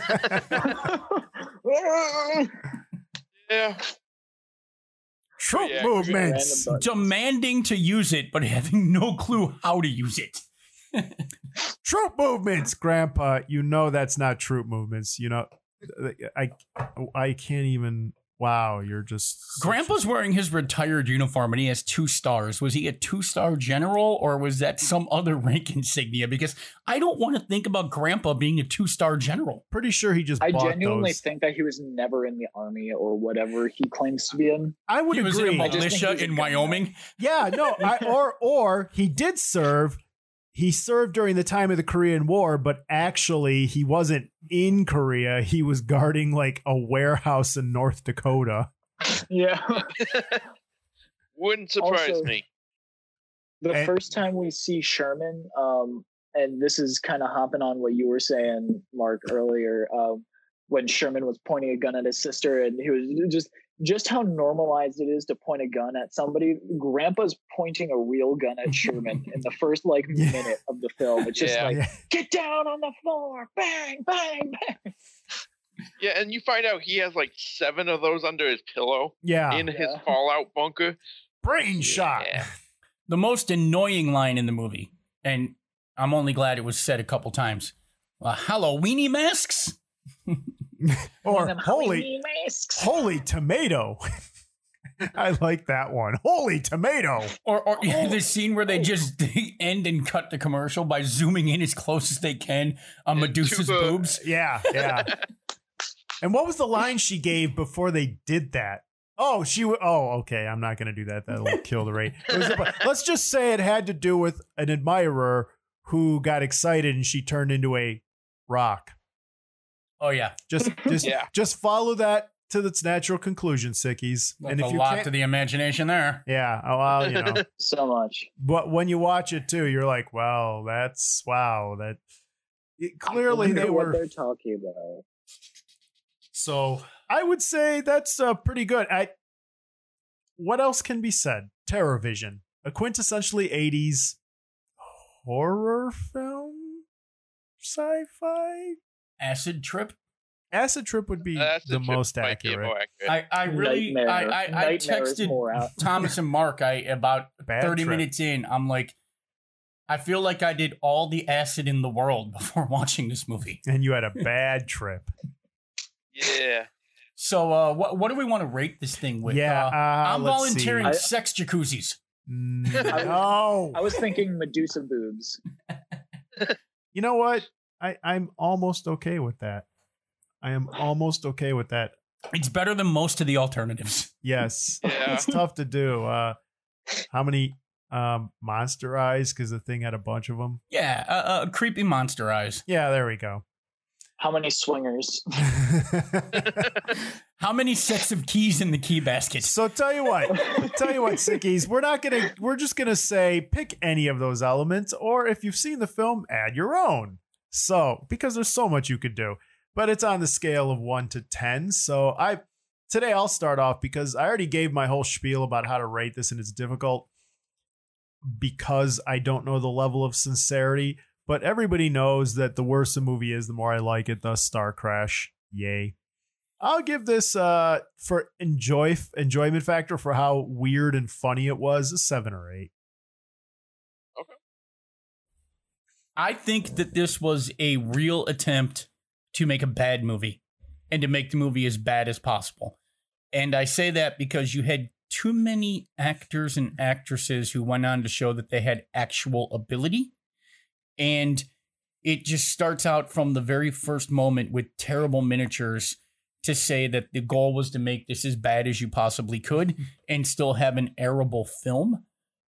80s. Yeah. Troop Yeah, movements. Demanding to use it, but having no clue how to use it. Troop movements, Grandpa. You know that's not troop movements. You know, I can't even. Wow, you're just. Grandpa's wearing his retired uniform and he has 2 stars. Was he a 2-star general or was that some other rank insignia? Because I don't want to think about Grandpa being a 2-star general. Pretty sure he just. I bought genuinely those. think that he was never in the army or whatever he claims to be in. I would He was agree. in a I just think militia he's a in gun Wyoming. Yeah, no, or he did serve. He served during the time of the Korean War, but actually he wasn't in Korea. He was guarding like a warehouse in North Dakota. Yeah. Wouldn't surprise Also- me. The first time we see Sherman, and this is kind of hopping on what you were saying, Mark, earlier, when Sherman was pointing a gun at his sister, and he was just how normalized it is to point a gun at somebody. Grandpa's pointing a real gun at Sherman in the first minute of the film. It's just get down on the floor, bang, bang, bang. Yeah, and you find out he has like 7 of those under his pillow in his fallout bunker. Brain shot. Yeah. The most annoying line in the movie, and I'm only glad it was said a couple times. Halloweeny masks? Or Them holy Halloween masks. tomato. I like that one. Holy tomato. Or the scene where they just end and cut the commercial by zooming in as close as they can on Medusa's boobs. Yeah. And what was the line she gave before they did that? Oh, okay. I'm not going to do that. That'll kill the rate. Let's just say it had to do with an admirer who got excited and she turned into a rock. Oh, yeah. Just follow that to its natural conclusion, sickies. And if a lot to the imagination there. Yeah. Oh, well, you know. So much. But when you watch it too, you're like, wow. That clearly they were. What they're talking about. So I would say that's pretty good. What else can be said? Terror Vision, a quintessentially 80s horror film, sci-fi. Acid Trip? Acid Trip would be the most accurate. I really I texted Thomas and Mark about 30 minutes in. I'm like, I feel like I did all the acid in the world before watching this movie. And you had a bad trip. Yeah. So what do we want to rate this thing with? I'm volunteering sex jacuzzis. No. I was thinking Medusa boobs. You know what? I'm almost okay with that. I am almost okay with that. It's better than most of the alternatives. Yes. Yeah. It's tough to do. How many monster eyes? Because the thing had a bunch of them. Yeah, creepy monster eyes. Yeah, there we go. How many swingers? How many sets of keys in the key basket? So tell you what, sickies, we're just gonna say pick any of those elements, or if you've seen the film, add your own. So because there's so much you could do, but it's on the scale of 1 to 10. So today I'll start off because I already gave my whole spiel about how to rate this, and it's difficult because I don't know the level of sincerity. But everybody knows that the worse a movie is, the more I like it. Thus, Star Crash. Yay. I'll give this, for enjoyment factor for how weird and funny it was, a 7 or 8. Okay. I think that this was a real attempt to make a bad movie. and to make the movie as bad as possible. And I say that because you had too many actors and actresses who went on to show that they had actual ability. And it just starts out from the very first moment with terrible miniatures to say that the goal was to make this as bad as you possibly could and still have an arable film.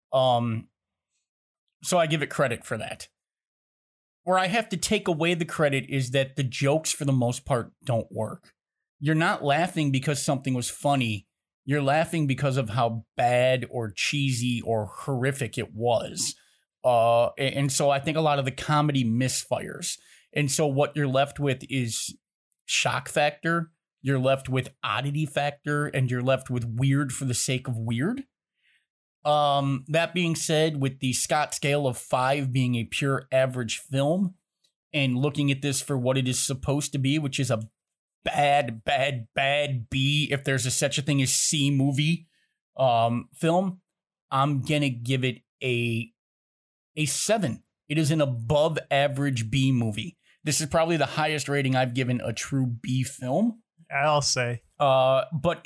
So I give it credit for that. Where I have to take away the credit is that the jokes, for the most part, don't work. You're not laughing because something was funny. You're laughing because of how bad or cheesy or horrific it was. And so I think a lot of the comedy misfires. And so what you're left with is shock factor. You're left with oddity factor, and you're left with weird for the sake of weird. That being said, with the Scott scale of 5 being a pure average film and looking at this for what it is supposed to be, which is a bad B, if there's such a thing as C movie film, I'm going to give it a 7. It is an above average B movie. This is probably the highest rating I've given a true B film. I'll say. But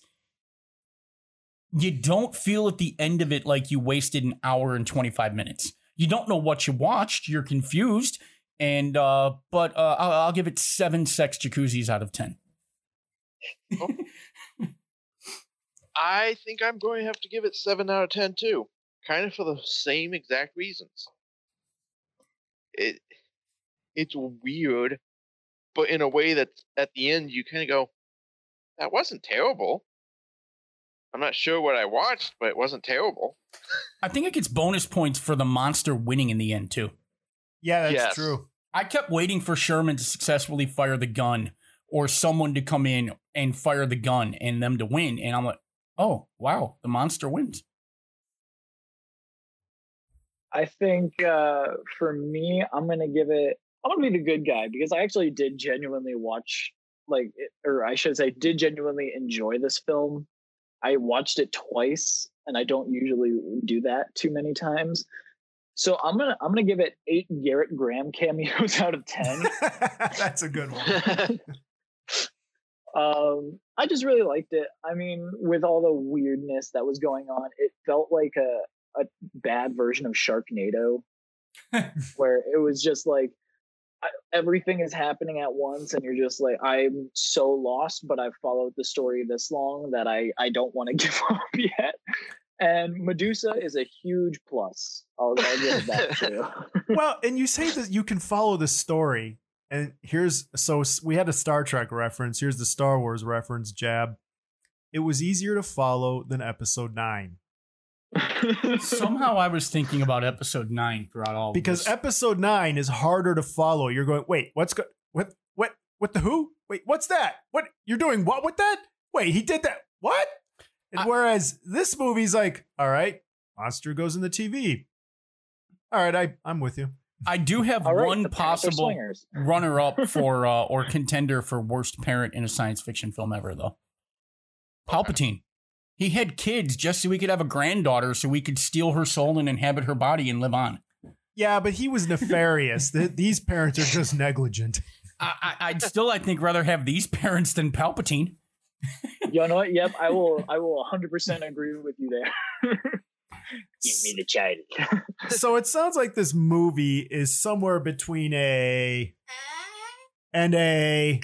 you don't feel at the end of it like you wasted an hour and 25 minutes. You don't know what you watched. You're confused. And but I'll give it 7 sex jacuzzis out of 10. Oh. I think I'm going to have to give it 7 out of 10 too. Kind of for the same exact reasons. It's weird, but in a way that at the end you kind of go, that wasn't terrible. I'm not sure what I watched, but it wasn't terrible. I think it gets bonus points for the monster winning in the end, too. Yeah, that's true. I kept waiting for Sherman to successfully fire the gun or someone to come in and fire the gun and them to win. And I'm like, oh, wow, the monster wins. I think for me, I'm going to be the good guy because I actually did genuinely watch, did genuinely enjoy this film. I watched it twice, and I don't usually do that too many times. So I'm gonna give it 8 Garrett Graham cameos out of 10. That's a good one. I just really liked it. I mean, with all the weirdness that was going on, it felt like a bad version of Sharknado, where it was just like everything is happening at once, and you're just like, I'm so lost, but I've followed the story this long that I don't want to give up yet. And Medusa is a huge plus. I'll give that too. Well, and you say that you can follow the story, and we had a Star Trek reference. Here's the Star Wars reference, Jab. It was easier to follow than Episode 9. Somehow I was thinking about Episode 9 throughout all because this. Episode 9 is harder to follow. You're going, wait, what the who? Wait, what's that? What you're doing? What with that? Wait, he did that? What? And whereas this movie's like, all right, monster goes in the TV. All right, I'm with you. I do have one possible runner-up for or contender for worst parent in a science fiction film ever, though. Palpatine. He had kids just so we could have a granddaughter so we could steal her soul and inhabit her body and live on. Yeah, but he was nefarious. These parents are just negligent. I'd still, I think, rather have these parents than Palpatine. You know what? Yep, I will 100% agree with you there. Give me the child. So it sounds like this movie is somewhere between A and A.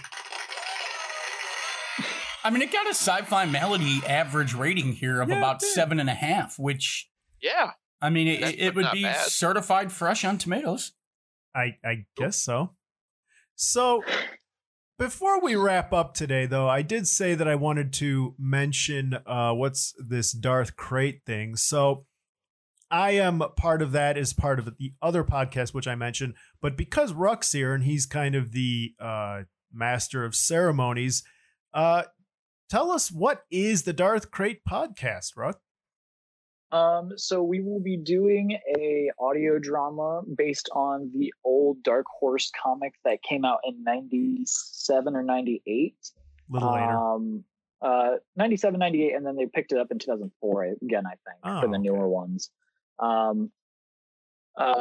I mean, it got a Sci-Fi Melody average rating here of about 7.5, which, yeah, I mean, it would be bad. certified fresh on tomatoes. I guess so. So before we wrap up today, though, I did say that I wanted to mention what's this Darth Crate thing. So I am part of that as part of the other podcast, which I mentioned. But because Ruck's here and he's kind of the master of ceremonies, tell us, what is the Darth Crate podcast, Ruck? So we will be doing a audio drama based on the old Dark Horse comic that came out in 97 or 98. A little later. 97, 98, and then they picked it up in 2004 again, I think, for the newer ones.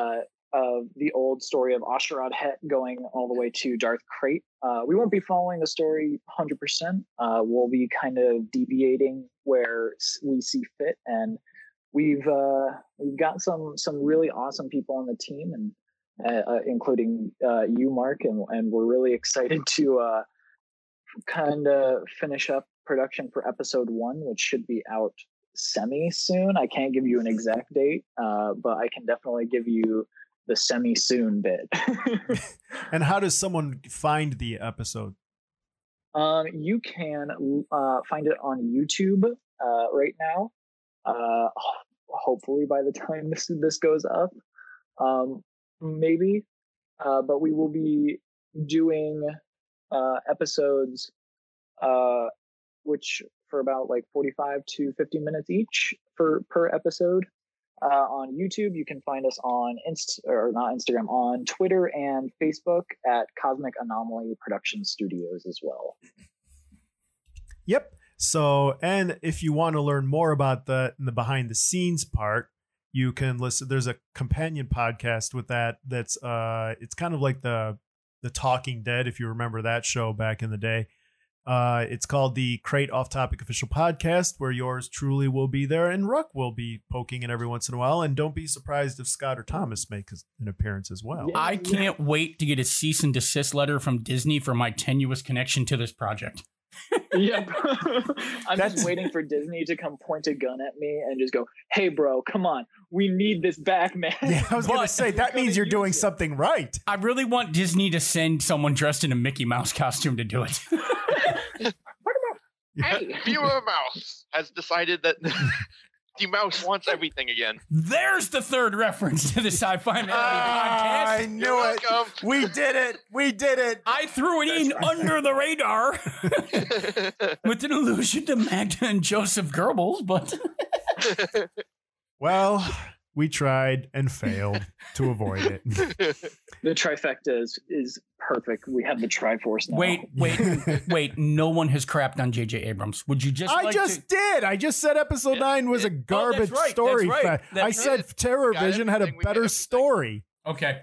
of the old story of Asherad Het going all the way to Darth Krayt. We won't be following the story 100%. We'll be kind of deviating where we see fit, and we've got some really awesome people on the team, and including you, Mark, and we're really excited to kind of finish up production for episode 1, which should be out semi soon. I can't give you an exact date, but I can definitely give you the semi soon bit. And how does someone find the episode? You can find it on YouTube right now. Hopefully by the time this goes up, maybe. But we will be doing episodes, which for about like 45 to 50 minutes each per episode. On YouTube, you can find us on on Twitter and Facebook at Cosmic Anomaly Production Studios as well. Yep. So, and if you want to learn more about the behind the scenes part, you can listen. There's a companion podcast with that. That's it's kind of like the Talking Dead, if you remember that show back in the day. It's called the Krayt Off Topic Official Podcast, where yours truly will be there, and Ruck will be poking in every once in a while. And don't be surprised if Scott or Thomas make an appearance as well. I can't wait to get a cease and desist letter from Disney for my tenuous connection to this project. Yep. I'm just waiting for Disney to come point a gun at me and just go, "Hey, bro, come on. We need this back, man." Yeah, I was going to say, that means you're doing something right. I really want Disney to send someone dressed in a Mickey Mouse costume to do it. Hey, Viewer Mouse has decided that the mouse wants everything again. There's the third reference to the Sci-Fi Melody podcast. I knew it. We did it. We did it. I threw it in under the radar with an allusion to Magda and Joseph Goebbels, but well, we tried and failed to avoid it. The trifecta is perfect. We have the Triforce now. Wait. No one has crapped on J.J. Abrams. Would you just I did. I just said episode 9 was a garbage story. That's right. I said Terror Vision had a better story. Okay.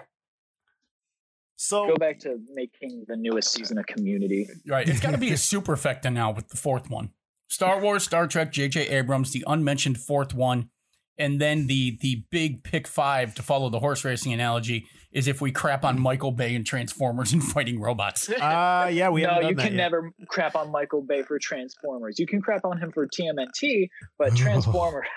So go back to making the newest season of Community. Right. It's got to be a superfecta now with the fourth one. Star Wars, Star Trek, J.J. Abrams, the unmentioned fourth one. And then the big pick 5, to follow the horse racing analogy, is if we crap on Michael Bay and Transformers and fighting robots. Yeah, we haven't done you that can yet. never crap on Michael Bay for Transformers. You can crap on him for TMNT, but Transformers,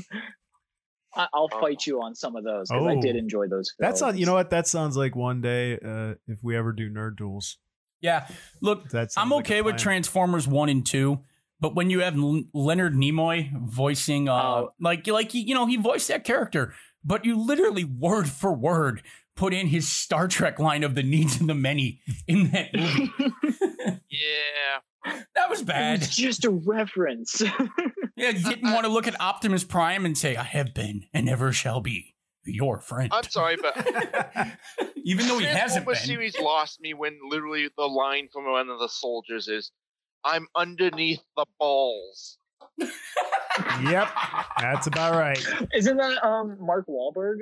I'll fight you on some of those because I did enjoy those films. You know what? That sounds like one day if we ever do Nerd Duels. Yeah, look, I'm okay with Transformers 1 and 2. But when you have Leonard Nimoy voicing, he voiced that character, but you literally word for word put in his Star Trek line of the needs and the many in that movie. Yeah. That was bad. It's just a reference. Yeah, you didn't want to look at Optimus Prime and say, "I have been and never shall be your friend." I'm sorry, but even though he hasn't been. The series lost me when literally the line from one of the soldiers is, "I'm underneath the balls." Yep, that's about right. Isn't that Mark Wahlberg?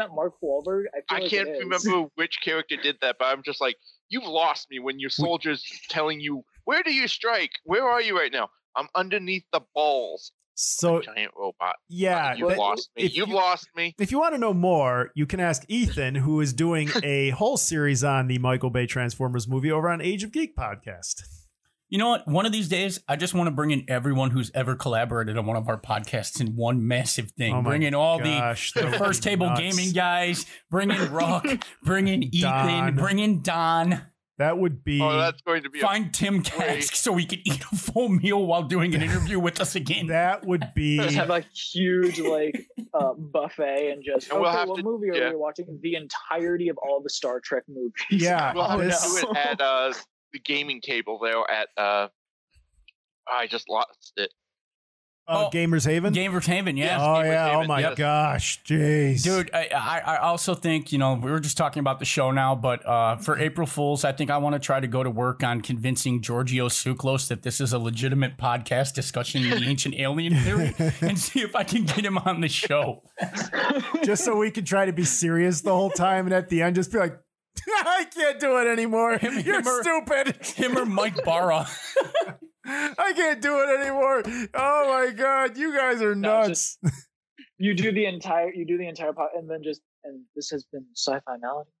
I can't remember which character did that, but I'm just like, you've lost me when your soldier's telling you, "Where do you strike? Where are you right now?" "I'm underneath the balls." So giant robot. Yeah, you've lost me. You've lost me. If you want to know more, you can ask Ethan, who is doing a whole series on the Michael Bay Transformers movie over on Age of Geek podcast. You know what? One of these days, I just want to bring in everyone who's ever collaborated on one of our podcasts in one massive thing. Bring in all the First Table Gaming guys. Bring in Rock. Bring in Ethan. Bring in Don. That would be... Oh, that's going to be... Find Tim Kask so he can eat a full meal while doing an interview with us again. That would be... Just have a huge, buffet and just, what movie are we watching? The entirety of all the Star Trek movies. Yeah. We'll have to do it at the gaming table there at... I just lost it. Gamers Haven? Gamers Haven, yeah. Yes. Oh, Gamers yeah. Haven, Oh, my yes. gosh. Jeez. Dude, I also think, we were just talking about the show now, but for April Fools, I think I want to try to go to work on convincing Giorgio Tsoukalos that this is a legitimate podcast discussing the ancient alien theory and see if I can get him on the show. Just so we can try to be serious the whole time and at the end just be like, I can't do it anymore. You're stupid. Him or Mike Barra. I can't do it anymore. Oh my God, you guys are No, nuts. You do the entire part, and then and this has been Sci-Fi Malady.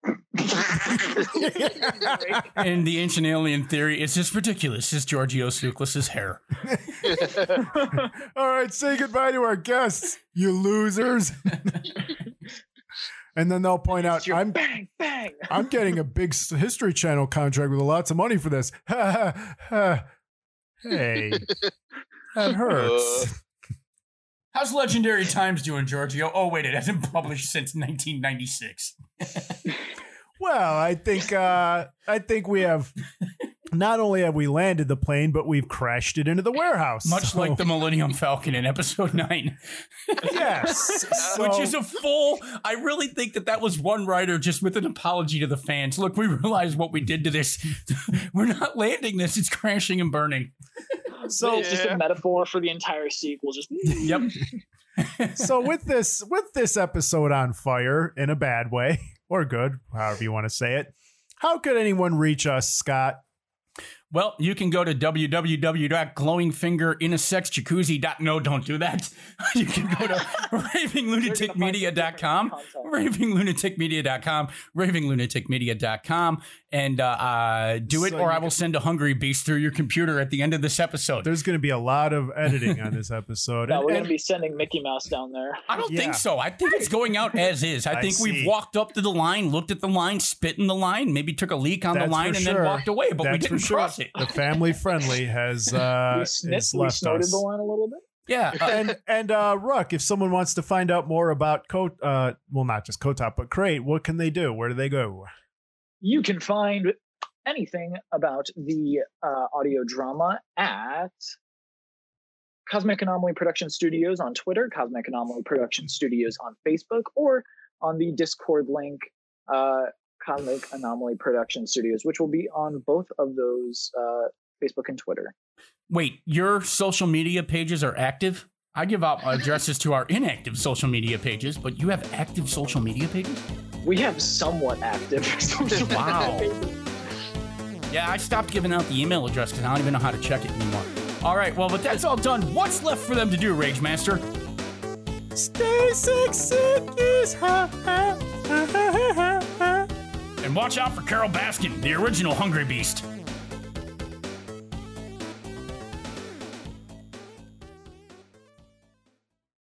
And the ancient alien theory is just ridiculous. It's Giorgio Tsoukalos' hair. All right, say goodbye to our guests, you losers. And then they'll point out, Bang, bang. I'm getting a big History Channel contract with lots of money for this. Hey, that hurts. How's Legendary Times doing, Giorgio? Oh, wait, it hasn't published since 1996. Well, I think we have. Not only have we landed the plane, but we've crashed it into the warehouse. Much like the Millennium Falcon in episode 9. Yes. Which is a full... I really think that was one writer just with an apology to the fans. Look, we realize what we did to this. We're not landing this. It's crashing and burning. So it's just a metaphor for the entire sequel. Just Yep. So with this episode on fire in a bad way or good, however you want to say it, how could anyone reach us, Scott? Well, you can go to www.glowingfingerinasexjacuzzi. No, don't do that. You can go to ravinglunaticmedia.com, ravinglunaticmedia.com, ravinglunaticmedia.com, and do it, So or I you will send a hungry beast through your computer at the end of this episode. There's going to be a lot of editing on this episode. no, we're And- gonna be sending Mickey Mouse down there. I don't Yeah. think so. I think it's going out as is. I think see. we've walked up to the line, looked at the line, spit in the line, maybe took a leak on the That's line, for and sure. then walked away, but we That's didn't for sure. cross it. The family friendly has We is left snorted us. the line a little bit. Yeah. And Ruck, if someone wants to find out more about well, not just Kotop, but Crate, what can they do? Where do they go? You can find anything about the audio drama at Cosmic Anomaly Production Studios on Twitter, Cosmic Anomaly Production Studios on Facebook, or on the Discord link, Cosmic Anomaly Production Studios, which will be on both of those Facebook and Twitter. Wait, your social media pages are active? I give out addresses to our inactive social media pages, but you have active social media pages? We have somewhat active social Wow. media pages. Yeah, I stopped giving out the email address because I don't even know how to check it anymore. All right, well, but that's all done. What's left for them to do, Rage Master? Stay sexy, is And watch out for Carol Baskin, the original Hungry Beast.